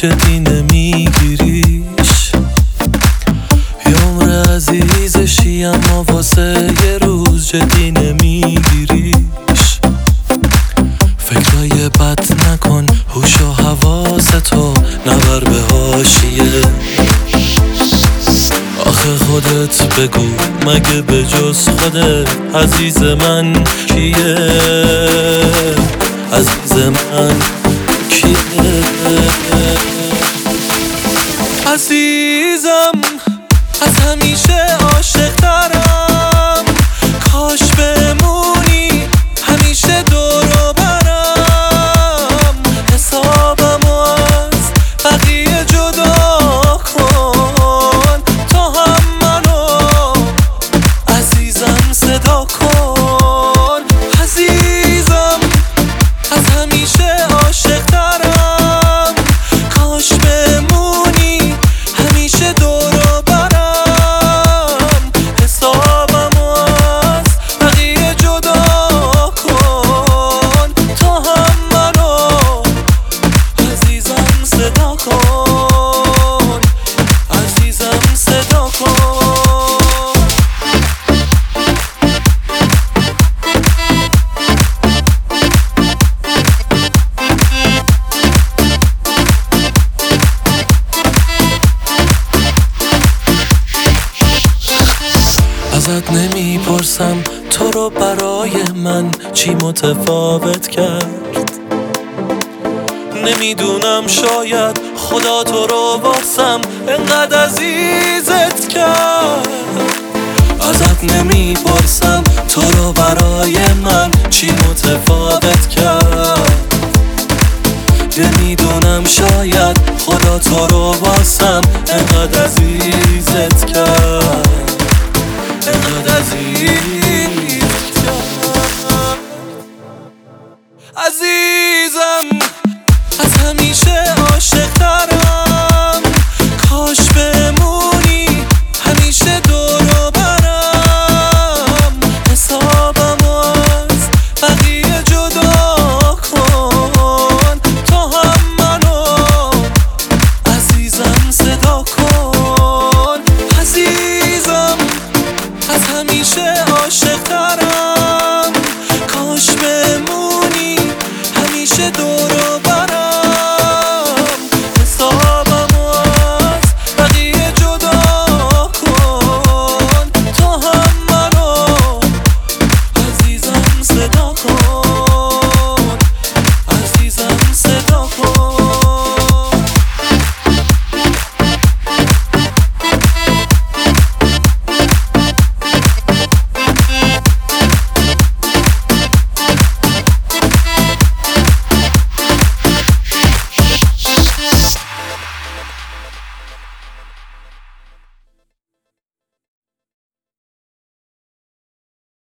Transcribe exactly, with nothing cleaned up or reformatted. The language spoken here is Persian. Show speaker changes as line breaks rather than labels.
جدی نمیگیریش. یه عمر عزیزشی اما واسه یه روز جدی نمیگیریش. فکرای بد نکن، هوش و حواستو نبر به حاشیه. آخه خودت بگو مگه به جز خودت عزیز من کیه؟ عزیز من کیه؟ عزیزم از همیشه عاشق ترم، کاش بمونی همیشه دور و برم. حسابمو از بقیه جدا کن، تو هم منو عزیزم صدا کن. عزیزم از همیشه عاشق ترم، کاش بمونی همیشه دور و برم. حسابمو از بقیه جدا کن، تو هم منو عزیزم صدا کن. عزیزم صدا کن. ازت نمیپرسم تو رو برای من چی متفاوت کرد. نمیدونم شاید خدا تو رو واسم انقدر عزیزت کرد. ازت نمیپرسم تو رو برای من چی متفاوت کرد. نمیدونم شاید خدا تو رو واسم انقدر عزیزت کرد. انقدر عزیزت کرد. عزیز